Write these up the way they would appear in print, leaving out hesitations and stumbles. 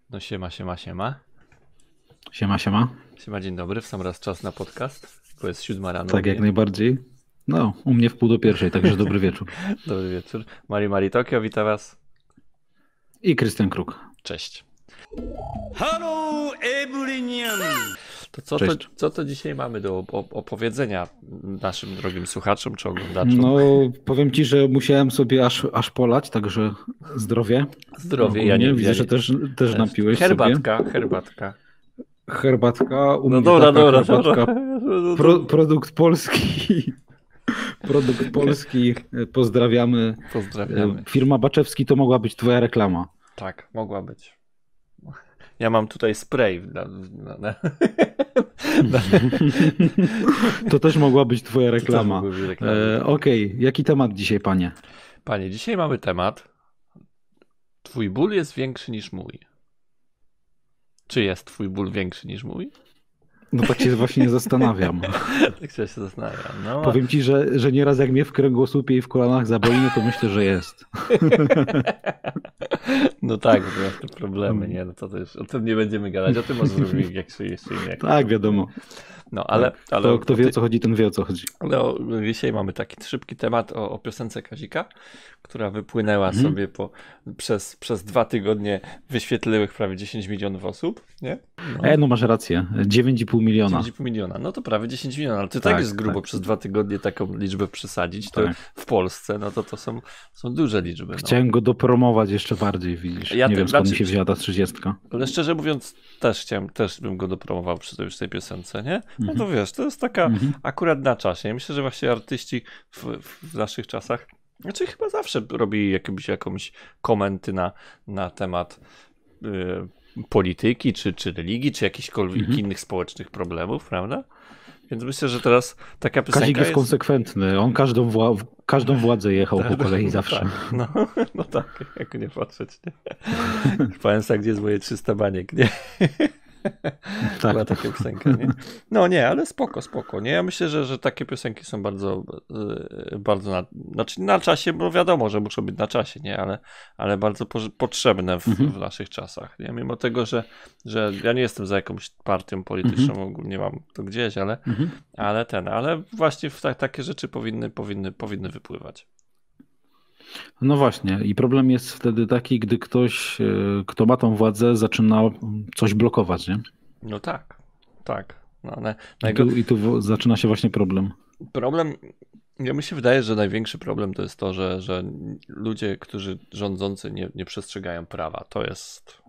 No siema, siema, siema. Siema, siema. Siema, dzień dobry, w sam raz czas na podcast, bo jest 7 rano. Tak, jak najbardziej. No, u mnie w 12:30, także dobry wieczór. Dobry wieczór. Mari Tokio, witam was. I Krystian Kruk. Cześć. Hello everyone! To co to dzisiaj mamy do opowiedzenia naszym drogim słuchaczom czy oglądaczom? No, powiem ci, że musiałem sobie aż polać, także zdrowie. Zdrowie, ja nie widzę, że też napiłeś herbatka. Herbatka, u mnie dobra. Produkt polski. Produkt polski, pozdrawiamy. Firma Baczewski to mogła być twoja reklama. Tak, mogła być. Ja mam tutaj spray. To też mogła być twoja reklama. Okej, jaki temat dzisiaj, panie? Panie, dzisiaj mamy temat. Twój ból jest większy niż mój. Czy jest twój ból większy niż mój? No tak się właśnie zastanawiam. Tak się zastanawiam. No. Powiem ci, że nieraz jak mnie w kręgosłupie i w kolanach zaboli, no to myślę, że jest. No tak, bo masz te problemy, nie? No to już o tym nie będziemy gadać, o tym może zrobimy jeszcze inny. Tak, wiadomo. No, ale kto wie o co chodzi, ten wie o co chodzi. Ale dzisiaj mamy taki szybki temat o piosence Kazika, która wypłynęła sobie przez 2 tygodnie, wyświetliłych prawie 10 milionów osób, nie? No masz rację, 9,5 miliona. 9,5 miliona, no to prawie 10 milionów, ale to tak jest grubo przez 2 tygodnie taką liczbę przesadzić, to w Polsce, no to są duże liczby. Chciałem go dopromować jeszcze bardziej, widzisz, nie wiem skąd mi się wzięła ta 30. Ale szczerze mówiąc, też bym go dopromował przy tej piosence, nie? No to wiesz, to jest taka akurat na czasie. Myślę, że właśnie artyści w naszych czasach, znaczy chyba zawsze robili jakąś komenty na temat polityki, czy religii, czy jakichkolwiek innych społecznych problemów, prawda? Więc myślę, że teraz taka piosenka Kazik jest konsekwentny, on każdą władzę jechał po kolei zawsze. Tak, no tak, jak nie patrzeć, nie? Pamiętam, gdzie jest moje 300 baniek, nie? Tak. Była taka piosenka, nie? No nie, ale spoko, nie? Ja myślę, że takie piosenki są bardzo na czasie, bo wiadomo, że muszą być na czasie, nie? Ale bardzo potrzebne w naszych czasach, nie? Mimo tego, że ja nie jestem za jakąś partią polityczną, ogólnie mam to gdzieś, ale właśnie takie rzeczy powinny wypływać. No właśnie i problem jest wtedy taki, gdy ktoś, kto ma tą władzę, zaczyna coś blokować, nie? No tak. No, I tu zaczyna się właśnie problem. Ja mi się wydaje, że największy problem to jest to, że ludzie, którzy rządzący nie przestrzegają prawa. To jest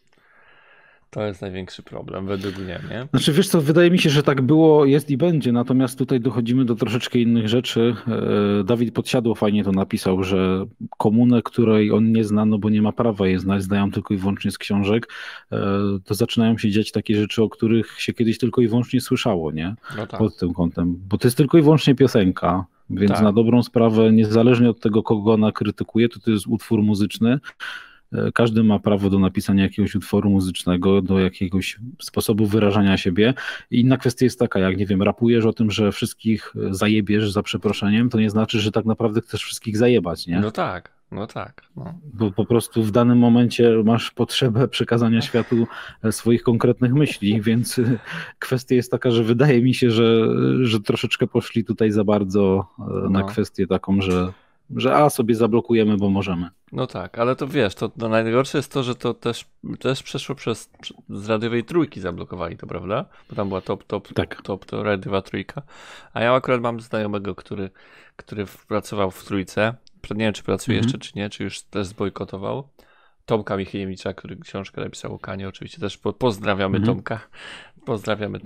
największy problem według mnie, nie? Znaczy wiesz co, wydaje mi się, że tak było, jest i będzie, natomiast tutaj dochodzimy do troszeczkę innych rzeczy. Dawid Podsiadło fajnie to napisał, że komunę, której on nie zna, no bo nie ma prawa jej znać, znają tylko i wyłącznie z książek, to zaczynają się dziać takie rzeczy, o których się kiedyś tylko i wyłącznie słyszało, nie? No tak. Pod tym kątem, bo to jest tylko i wyłącznie piosenka, więc tak. Na dobrą sprawę, niezależnie od tego, kogo ona krytykuje, to jest utwór muzyczny. Każdy ma prawo do napisania jakiegoś utworu muzycznego, do jakiegoś sposobu wyrażania siebie. I inna kwestia jest taka, jak nie wiem, rapujesz o tym, że wszystkich zajebiesz za przeproszeniem, to nie znaczy, że tak naprawdę chcesz wszystkich zajebać, nie? No tak. No. Bo po prostu w danym momencie masz potrzebę przekazania światu swoich konkretnych myśli, więc kwestia jest taka, że wydaje mi się, że troszeczkę poszli tutaj za bardzo na kwestię taką, że sobie zablokujemy, bo możemy. No tak, ale to wiesz, to najgorsze jest to, że to też przeszło z radiowej trójki zablokowali to, prawda? Bo tam była top, to radiowa trójka. A ja akurat mam znajomego, który pracował w trójce. Nie wiem, czy pracuje jeszcze, czy nie, czy już też zbojkotował. Tomka Michniewicza, który książkę napisał o Kanie, oczywiście też pozdrawiamy Tomka. Pozdrawiamy.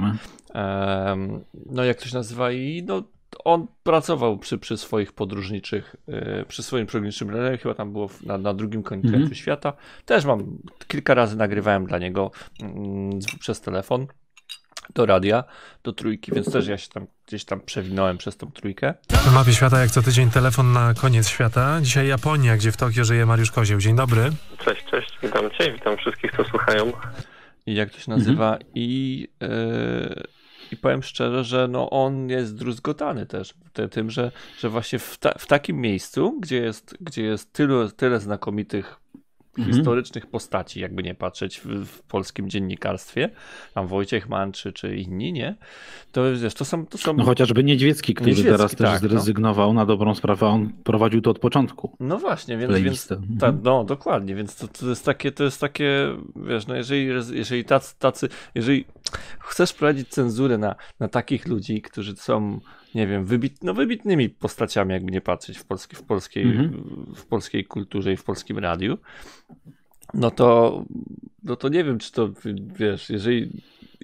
No jak to się nazywa i on pracował przy swoich podróżniczych, przy swoim podróżniczym radiu, chyba tam było na drugim końcu świata. Też kilka razy nagrywałem dla niego przez telefon do radia, do trójki, więc też ja się tam gdzieś tam przewinąłem przez tą trójkę. W mapie świata jak co tydzień telefon na koniec świata. Dzisiaj Japonia, gdzie w Tokio żyje Mariusz Kozieł. Dzień dobry. Cześć, witam Cię, witam wszystkich, co słuchają. I jak to się nazywa? I powiem szczerze, że on jest zdruzgotany też tym, że właśnie w takim miejscu, gdzie jest tyle znakomitych historycznych postaci, jakby nie patrzeć w polskim dziennikarstwie, tam Wojciech Mann czy inni, nie? To wiesz, to są... No chociażby Niedźwiecki, który teraz też tak, zrezygnował na dobrą sprawę, on prowadził to od początku. No właśnie, więc no dokładnie, więc to jest takie, wiesz, no jeżeli jeżeli chcesz prowadzić cenzurę na takich ludzi, którzy są, nie wiem, wybitnymi postaciami, jakby nie patrzeć w polskiej kulturze i w polskim radiu, no to nie wiem, czy to, wiesz, jeżeli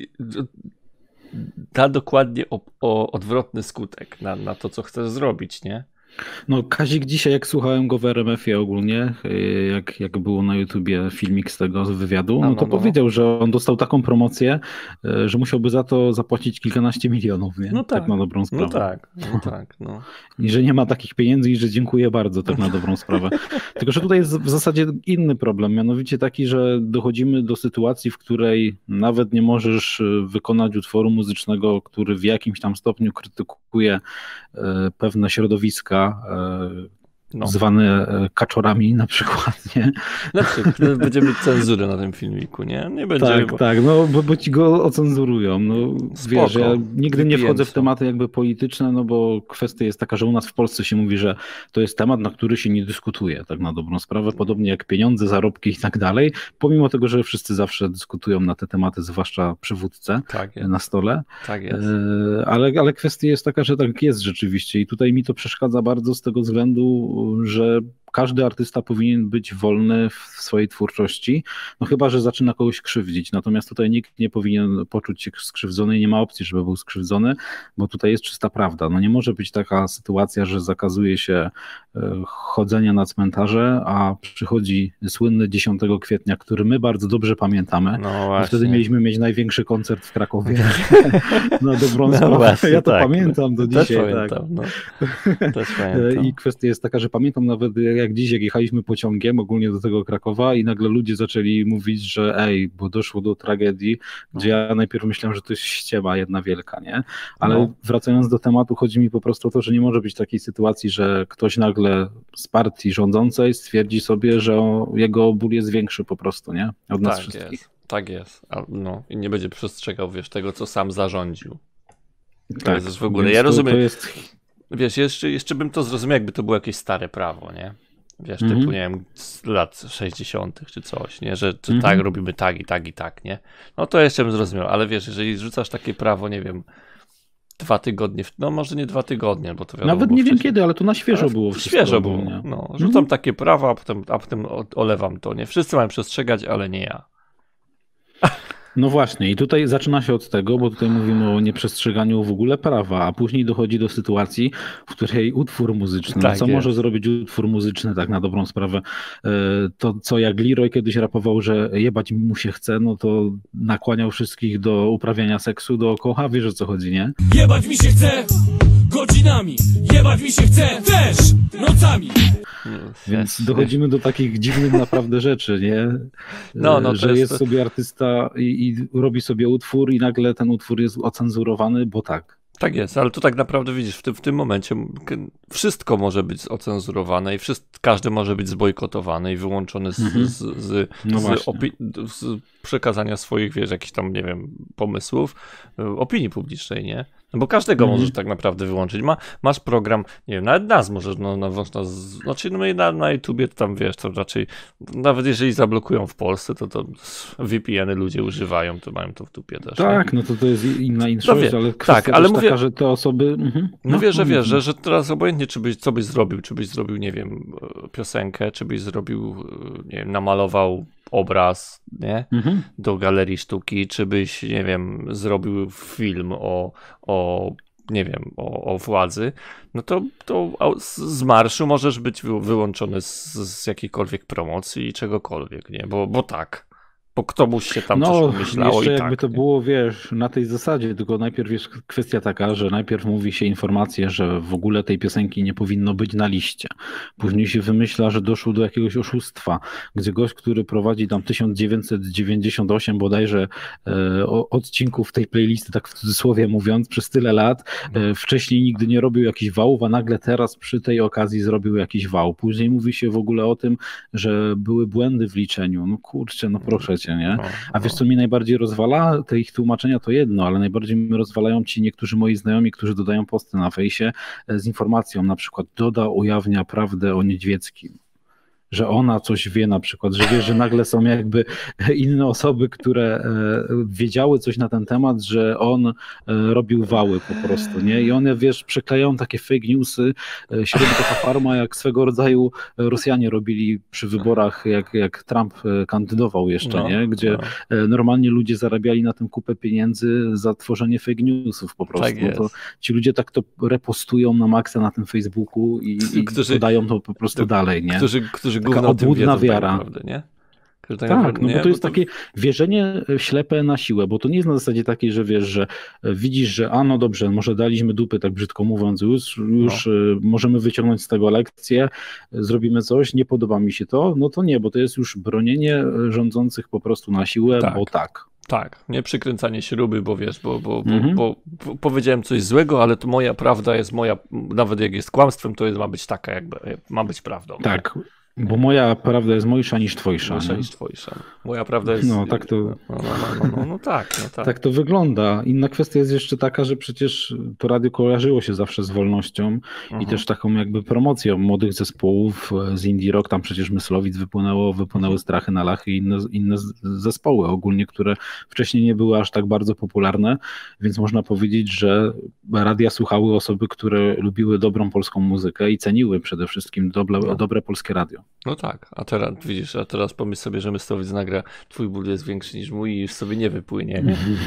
da dokładnie odwrotny skutek na to, co chcesz zrobić, nie? No Kazik dzisiaj, jak słuchałem go w RMF-ie ogólnie, jak było na YouTubie filmik z tego wywiadu, no to powiedział, że on dostał taką promocję, że musiałby za to zapłacić kilkanaście milionów, nie? No tak na dobrą sprawę. No tak. I że nie ma takich pieniędzy i że dziękuję bardzo, tak na dobrą sprawę. Tylko że tutaj jest w zasadzie inny problem, mianowicie taki, że dochodzimy do sytuacji, w której nawet nie możesz wykonać utworu muzycznego, który w jakimś tam stopniu krytykuje pewne środowiska, zwane kaczorami na przykład, nie? Będziemy mieć cenzurę na tym filmiku, nie? Nie będziemy. Tak, no bo ci go ocenzurują. No, wiesz, ja nigdy nie wchodzę w tematy jakby polityczne, no bo kwestia jest taka, że u nas w Polsce się mówi, że to jest temat, na który się nie dyskutuje, tak na dobrą sprawę, podobnie jak pieniądze, zarobki i tak dalej, pomimo tego, że wszyscy zawsze dyskutują na te tematy, zwłaszcza przywódcy na stole. Tak jest. Ale kwestia jest taka, że tak jest rzeczywiście i tutaj mi to przeszkadza bardzo z tego względu, że każdy artysta powinien być wolny w swojej twórczości, no chyba że zaczyna kogoś krzywdzić. Natomiast tutaj nikt nie powinien poczuć się skrzywdzony i nie ma opcji, żeby był skrzywdzony, bo tutaj jest czysta prawda. No nie może być taka sytuacja, że zakazuje się chodzenia na cmentarze, a przychodzi słynny 10 kwietnia, który my bardzo dobrze pamiętamy. No i wtedy mieliśmy mieć największy koncert w Krakowie. Na dobrą sprawę. Właśnie, ja to pamiętam do dzisiaj. Pamiętam, Też pamiętam. I kwestia jest taka, że pamiętam nawet jak dziś, jak jechaliśmy pociągiem ogólnie do tego Krakowa i nagle ludzie zaczęli mówić, że bo doszło do tragedii, gdzie ja najpierw myślałem, że to jest ściema jedna wielka, nie? Ale wracając do tematu, chodzi mi po prostu o to, że nie może być takiej sytuacji, że ktoś nagle z partii rządzącej stwierdzi sobie, że jego ból jest większy po prostu, nie? Od nas wszystkich. Tak jest. No i nie będzie przestrzegał, wiesz, tego, co sam zarządził. Tak. To jest w ogóle, ja rozumiem. Wiesz, jeszcze bym to zrozumiał, jakby to było jakieś stare prawo, nie? Wiesz, typu, nie wiem, z lat 60. czy coś, nie? Że tak, robimy tak i tak, nie? No to jeszcze bym zrozumiał, ale wiesz, jeżeli rzucasz takie prawo, nie wiem, 2 tygodnie, no może nie 2 tygodnie, bo to wiadomo. Nawet nie wiem kiedy, ale to na świeżo było. Świeżo było, no. Rzucam takie prawa, a potem olewam to, nie? Wszyscy mają przestrzegać, ale nie ja. No właśnie i tutaj zaczyna się od tego, bo tutaj mówimy o nieprzestrzeganiu w ogóle prawa, a później dochodzi do sytuacji, w której utwór muzyczny, może zrobić utwór muzyczny tak na dobrą sprawę, to co jak Leroy kiedyś rapował, że jebać mu się chce, no to nakłaniał wszystkich do uprawiania seksu dookoła, wiesz o co chodzi, nie? Jebać mi się chce godzinami, jebać mi się chce też nocami. Więc dochodzimy do takich dziwnych naprawdę rzeczy, nie? Że jest sobie artysta i robi sobie utwór i nagle ten utwór jest ocenzurowany, bo tak. Tak jest, ale tu tak naprawdę widzisz, w tym momencie wszystko może być ocenzurowane i każdy może być zbojkotowany i wyłączony z przekazania swoich, wiesz, jakichś tam, nie wiem, pomysłów, opinii publicznej, nie? No bo każdego możesz tak naprawdę wyłączyć. Masz program, nie wiem, nawet nas możesz, na YouTubie to tam, wiesz, to raczej, nawet jeżeli zablokują w Polsce, to VPN-y ludzie używają, to mają to w dupie też. Tak, no to jest inna inszość, ale kwestia ale mówię, taka, że te osoby... Mówię, że wiesz, że teraz obojętnie, co byś zrobił, nie wiem, piosenkę, czy byś zrobił, nie wiem, namalował obraz, nie? Do galerii sztuki, czy byś, nie wiem, zrobił film nie wiem, o władzy, no to z marszu możesz być wyłączony z jakiejkolwiek promocji i czegokolwiek, nie? Bo tak. bo komuś się tam coś pomyślało jeszcze i jakby tak. to było, wiesz, na tej zasadzie, tylko najpierw jest kwestia taka, że najpierw mówi się informację, że w ogóle tej piosenki nie powinno być na liście. Później się wymyśla, że doszło do jakiegoś oszustwa, gdzie gość, który prowadzi tam 1998 bodajże odcinków tej playlisty, tak w cudzysłowie mówiąc, przez tyle lat, wcześniej nigdy nie robił jakichś wałów, a nagle teraz przy tej okazji zrobił jakiś wał. Później mówi się w ogóle o tym, że były błędy w liczeniu. No kurczę, no proszę cię, nie? A wiesz, co mnie najbardziej rozwala? Te ich tłumaczenia to jedno, ale najbardziej mnie rozwalają ci niektórzy moi znajomi, którzy dodają posty na fejsie z informacją, na przykład Doda ujawnia prawdę o Niedźwieckim. Że ona coś wie na przykład, że wiesz, że nagle są jakby inne osoby, które wiedziały coś na ten temat, że on robił wały po prostu, nie? I one, wiesz, przeklejają takie fake newsy, święta farma, jak swego rodzaju Rosjanie robili przy wyborach, jak Trump kandydował jeszcze, nie? Gdzie normalnie ludzie zarabiali na tym kupę pieniędzy za tworzenie fake newsów po prostu. Tak to ci ludzie tak to repostują na maksa na tym Facebooku i podają to po prostu dalej, nie? Którzy taka obłudna wiara. Naprawdę, nie? Tak, no bo to jest takie wierzenie ślepe na siłę, bo to nie jest na zasadzie takiej, że wiesz, że widzisz, że no dobrze, może daliśmy dupy, tak brzydko mówiąc, już możemy wyciągnąć z tego lekcję, zrobimy coś, nie podoba mi się to, no to nie, bo to jest już bronienie rządzących po prostu na siłę, bo tak. Tak, nie przykręcanie śruby, bo wiesz, bo powiedziałem coś złego, ale to moja prawda jest moja, nawet jak jest kłamstwem, to ma być taka, jakby ma być prawdą. Tak. Bo moja prawda jest mojsza niż twojsza. Moja prawda jest... No tak to... tak. Tak to wygląda. Inna kwestia jest jeszcze taka, że przecież to radio kojarzyło się zawsze z wolnością i też taką jakby promocją młodych zespołów z indie rock. Tam przecież Myslowic wypłynęły Strachy na Lachy i inne zespoły ogólnie, które wcześniej nie były aż tak bardzo popularne, więc można powiedzieć, że radia słuchały osoby, które lubiły dobrą polską muzykę i ceniły przede wszystkim dobre polskie radio. No tak, a teraz pomyśl sobie, że Myslowic nagra Twój ból jest większy niż mój i już sobie nie wypłynie.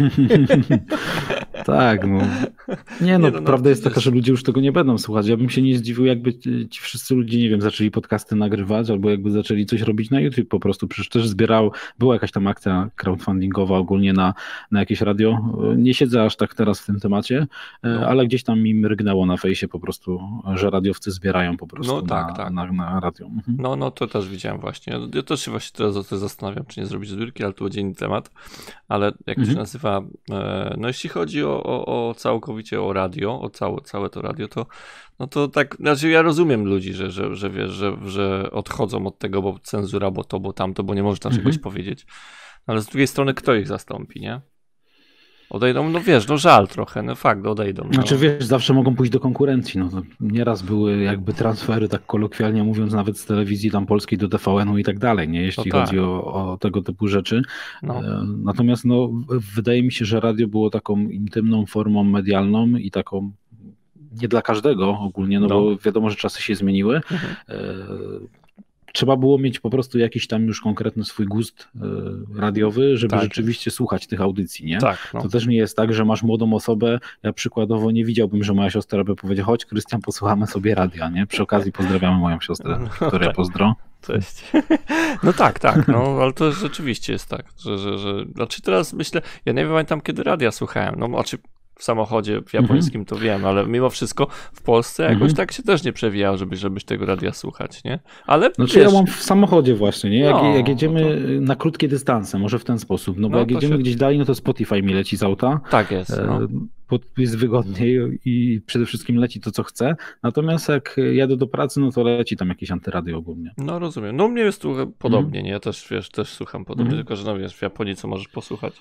Tak, no. Prawda jest taka, że ludzie już tego nie będą słuchać. Ja bym się nie zdziwił, jakby ci wszyscy ludzie, nie wiem, zaczęli podcasty nagrywać albo jakby zaczęli coś robić na YouTube po prostu. Przecież też była jakaś tam akcja crowdfundingowa ogólnie na jakieś radio. Nie siedzę aż tak teraz w tym temacie, ale gdzieś tam mi mrygnęło na fejsie po prostu, że radiowcy zbierają po prostu na radio. No to też widziałem właśnie. Ja też się właśnie teraz o tym zastanawiam, czy nie zrobić zbiórki, ale to będzie inny temat. Ale jak to się nazywa, no jeśli chodzi o całkowicie o radio, o całe to radio, to tak, znaczy ja rozumiem ludzi, że wiesz, że odchodzą od tego, bo cenzura, bo to, bo tamto, bo nie można czegoś powiedzieć. Ale z drugiej strony kto ich zastąpi, nie? Odejdą, no wiesz, żal trochę, fakt, odejdą. Znaczy wiesz, zawsze mogą pójść do konkurencji, to nieraz były jakby transfery, tak kolokwialnie mówiąc, nawet z telewizji tam polskiej do TVN-u i tak dalej, nie, jeśli chodzi o tego typu rzeczy. Natomiast wydaje mi się, że radio było taką intymną formą medialną i taką nie dla każdego ogólnie, bo wiadomo, że czasy się zmieniły. Trzeba było mieć po prostu jakiś tam już konkretny swój gust radiowy, żeby rzeczywiście słuchać tych audycji, nie? Tak, To też nie jest tak, że masz młodą osobę, ja przykładowo nie widziałbym, że moja siostra by powiedziała, chodź Krystian, posłuchamy sobie radia, nie? Przy okazji pozdrawiamy moją siostrę, której pozdro. Cześć. No tak, ale to rzeczywiście jest tak, że znaczy teraz myślę, ja nie pamiętam kiedy radia słuchałem, w samochodzie w japońskim to wiem, ale mimo wszystko w Polsce jakoś tak się też nie przewijało, żebyś tego radia słuchać, nie? Ale znaczy ja mam w samochodzie właśnie, nie? Jak jedziemy na krótkie dystanse, może w ten sposób, bo jak jedziemy gdzieś dalej, to Spotify mi leci z auta. Tak jest, jest wygodniej i przede wszystkim leci to, co chcę. Natomiast jak jadę do pracy, to leci tam jakieś antyradio ogólnie. No rozumiem. U mnie jest tu podobnie, nie? Ja też, też słucham podobnie, tylko że w Japonii co możesz posłuchać?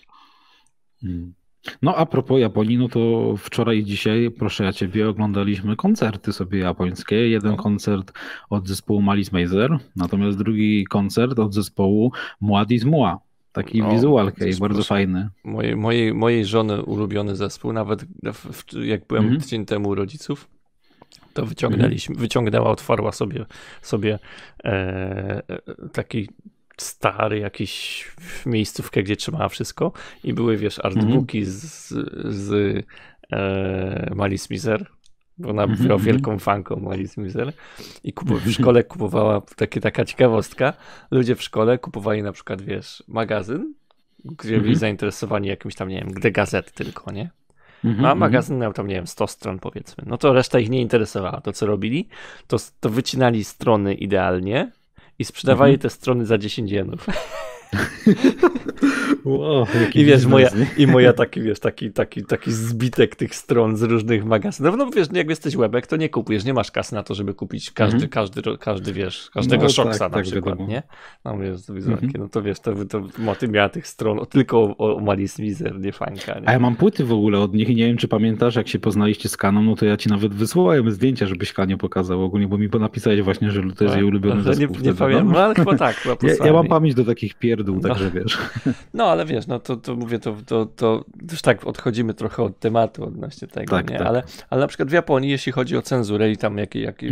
A propos Japonii, to wczoraj i dzisiaj, proszę ja ciebie, oglądaliśmy koncerty sobie japońskie. Jeden koncert od zespołu Malice Mizer, natomiast drugi koncert od zespołu Muad'Dib Moa. Taki wizualkę i bardzo fajny. Mojej żony ulubiony zespół, nawet jak byłem tydzień temu u rodziców, to wyciągnęła, otwarła sobie taki stary jakiś miejscówkę, gdzie trzymała wszystko i były, wiesz, artbooki z Malice Mizer bo ona była wielką fanką Alice Miser i w szkole kupowała, taka ciekawostka, ludzie w szkole kupowali na przykład, wiesz, magazyn, gdzie byli zainteresowani jakimś tam, nie wiem, The Gazette tylko, nie? A magazyn miał tam, nie wiem, 100 stron powiedzmy. No to reszta ich nie interesowała. To co robili, to wycinali strony idealnie i sprzedawali te strony za 10 jenów. Wow, I wiesz, moja taki zbitek tych stron z różnych magazynów. No wiesz, jak jesteś łebek, to nie kupujesz, nie masz kasy na to, żeby kupić każdy wiesz, każdego Shocksa na przykład, nie? No wiesz, no to wiesz, ty miała tych stron tylko o Malice Miser, nie fanka. Nie? A ja mam płyty w ogóle od nich i nie wiem, czy pamiętasz, jak się poznaliście z Kaną, no to ja ci nawet wysłałem zdjęcia, żebyś Kanie pokazał ogólnie, bo mi napisałeś właśnie, że to jest jej ulubiony zespół. Nie pamiętam, no ale chyba tak. Ja mam pamięć do takich pierdół, także wiesz. No ale wiesz, no to mówię, to już tak odchodzimy trochę od tematu odnośnie tego, tak, nie? Tak. Ale na przykład w Japonii, jeśli chodzi o cenzurę i tam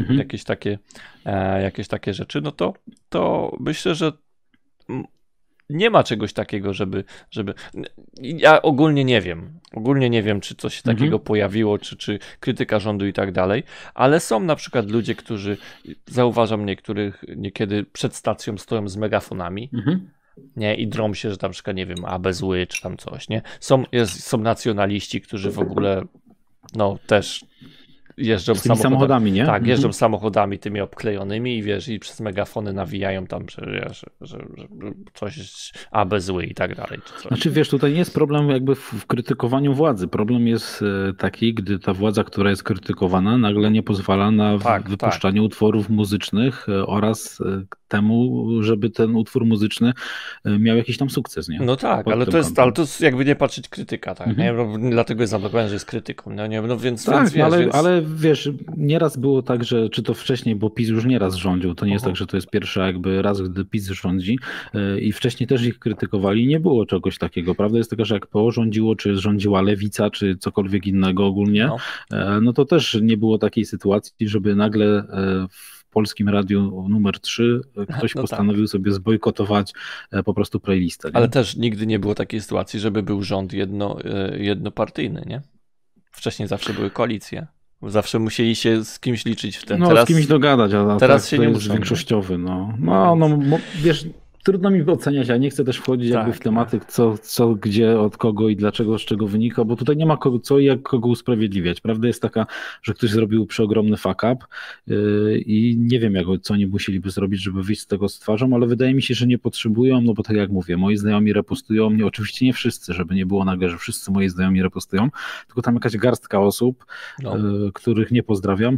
jakieś takie rzeczy, no to myślę, że nie ma czegoś takiego, żeby... Ja ogólnie nie wiem, czy coś takiego pojawiło, czy krytyka rządu i tak dalej, ale są na przykład ludzie, którzy, zauważam niekiedy przed stacją stoją z megafonami, nie, i drą się, że tam na przykład, nie wiem, AB zły, czy tam coś, nie? Są nacjonaliści, którzy w ogóle, no, też jeżdżą samochodami, nie? Tak, jeżdżą samochodami tymi obklejonymi i wiesz, i przez megafony nawijają tam, że coś AB zły i tak dalej. Czy coś. Znaczy wiesz, tutaj nie jest problem jakby w krytykowaniu władzy. Problem jest taki, gdy ta władza, która jest krytykowana, nagle nie pozwala na wypuszczanie utworów muzycznych oraz temu, żeby ten utwór muzyczny miał jakiś tam sukces, nie? No tak, ale to jest jakby nie patrzeć krytyka, tak? Nie? Dlatego jest zablokowany, że jest krytyką. No, nie, no więc, tak, więc, ale wiesz, nieraz było tak, że czy to wcześniej, bo PiS już nieraz rządził, to nie jest tak, że to jest pierwszy jakby raz, gdy PiS rządzi i wcześniej też ich krytykowali, nie było czegoś takiego. Prawda jest taka, że jak PO rządziło, czy rządziła Lewica, czy cokolwiek innego ogólnie, no to też nie było takiej sytuacji, żeby nagle w Polskim Radiu numer 3 ktoś postanowił sobie zbojkotować po prostu playlistę. Nie? Ale też nigdy nie było takiej sytuacji, żeby był rząd jednopartyjny, nie? Wcześniej zawsze były koalicje. Zawsze musieli się z kimś liczyć w ten. No, teraz, z kimś dogadać, a teraz się nie jest większościowy. No, wiesz, trudno mi oceniać, ja nie chcę też wchodzić jakby w tematy, co, gdzie, od kogo i dlaczego, z czego wynika, bo tutaj nie ma co i jak kogo usprawiedliwiać. Prawda jest taka, że ktoś zrobił przeogromny fuck up i nie wiem, co oni musieliby zrobić, żeby wyjść z tego z twarzą, ale wydaje mi się, że nie potrzebują, no bo tak jak mówię, moi znajomi repostują mnie, oczywiście nie wszyscy, żeby nie było nagle, że wszyscy moi znajomi repostują, tylko tam jakaś garstka osób, których nie pozdrawiam,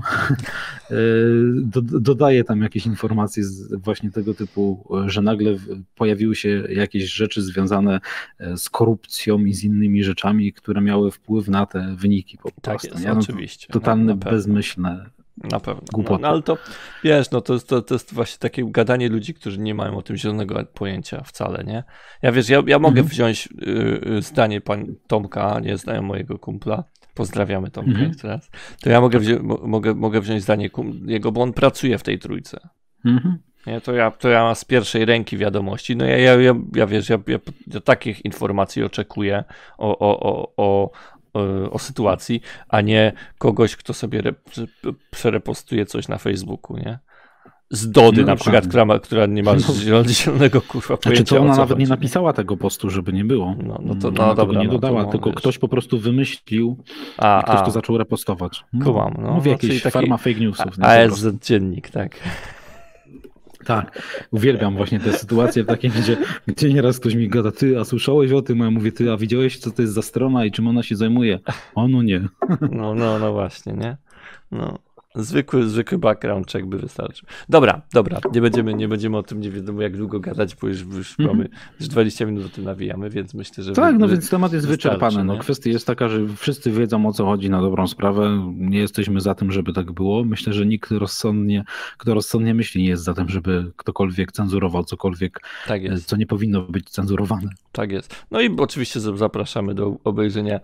dodaje tam jakieś informacje właśnie tego typu, że nagle pojawiły się jakieś rzeczy związane z korupcją i z innymi rzeczami, które miały wpływ na te wyniki po prostu. Tak jest, oczywiście. Totalne, bezmyślne na pewno. głupoty. No ale to, wiesz, no to jest właśnie takie gadanie ludzi, którzy nie mają o tym zielonego pojęcia wcale, nie? Ja wiesz, ja mogę wziąć zdanie Tomka, nie znają mojego kumpla, pozdrawiamy Tomka jeszcze raz, to ja mogę wziąć zdanie jego, bo on pracuje w tej trójce. Nie, to ja mam z pierwszej ręki wiadomości. No ja wiesz, ja takich informacji oczekuję o sytuacji, a nie kogoś, kto sobie przerepostuje coś na Facebooku, nie? Z Dody na przykład, która nie ma zielonego kurwa pojęcia. Znaczy to ona nawet nie napisała tego postu, żeby nie było. Dobra. Tego nie dodała, tylko ktoś po prostu wymyślił i ktoś to zaczął repostować. Kumam, Mówię jakieś farma fake newsów. ASZ Dziennik, tak. Tak, uwielbiam właśnie te sytuacje takie, gdzie nieraz ktoś mi gada, ty, a słyszałeś o tym? A ja mówię, ty, a widziałeś, co to jest za strona i czym ona się zajmuje? No nie. No właśnie, nie? No. Zwykły background check by wystarczył. Dobra, nie będziemy o tym nie wiadomo jak długo gadać, bo już mamy 20 minut o tym nawijamy, więc myślę, że... Tak, więc temat jest wyczerpany. No, kwestia jest taka, że wszyscy wiedzą, o co chodzi na dobrą sprawę. Nie jesteśmy za tym, żeby tak było. Myślę, że nikt kto rozsądnie myśli, nie jest za tym, żeby ktokolwiek cenzurował cokolwiek, co nie powinno być cenzurowane. Tak jest. No i oczywiście zapraszamy do obejrzenia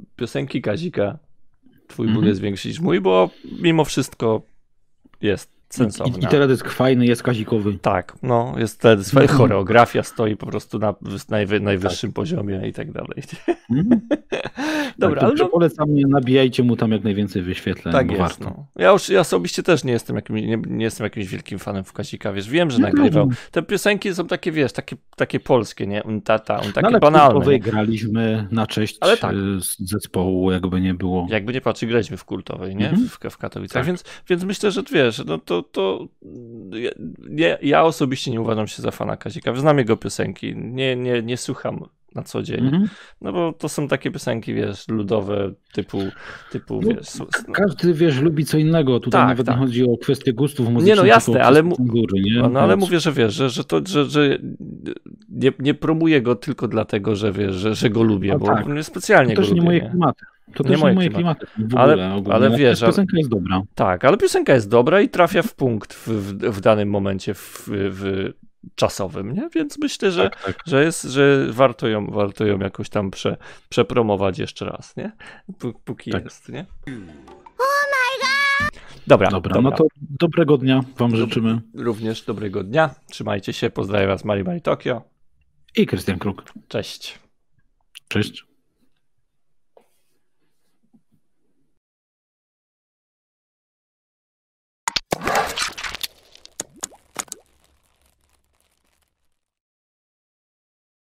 piosenki Kazika. Twój ból jest większy niż mój, bo mimo wszystko jest sensowna. I teledysk fajny, jest kazikowy. Tak, no jest teledysk fajny, choreografia stoi po prostu na najwyższym poziomie i tak dalej. Dobra, tak, ale polecam, nabijajcie mu tam jak najwięcej wyświetleń. Tak jest, warto. no. Ja osobiście też nie jestem jakimś wielkim fanem Kazika, wiesz, wiem, że nagrywał. Te piosenki są takie, wiesz, takie polskie, nie? Untata, takie banalne. Graliśmy na cześć zespołu, jakby nie było. Jakby nie patrzeć, graliśmy w kultowej, nie? W Katowicach, tak. Więc myślę, że wiesz, no to ja osobiście nie uważam się za fana Kazika. Znam jego piosenki, nie słucham na co dzień. No bo to są takie piosenki, wiesz, ludowe, typu wiesz... Każdy, wiesz, lubi co innego. Tutaj nawet nie chodzi o kwestię gustów muzycznych. Nie, no jasne, ale ale mówię, że wiesz, że nie promuję go tylko dlatego, że wiesz, że go lubię, bo specjalnie go lubię. To też nie moje klimaty. To też nie moje klimaty. Ale wiesz, piosenka jest dobra. Tak, ale piosenka jest dobra i trafia w punkt w danym momencie czasowym, nie? Więc myślę, że warto ją jakoś tam przepromować jeszcze raz, nie? Póki jest, nie? Dobra. No to dobrego dnia wam życzymy. Również dobrego dnia. Trzymajcie się. Pozdrawiam was, Mari Tokio. I Krystian Kruk. Cześć. Cześć.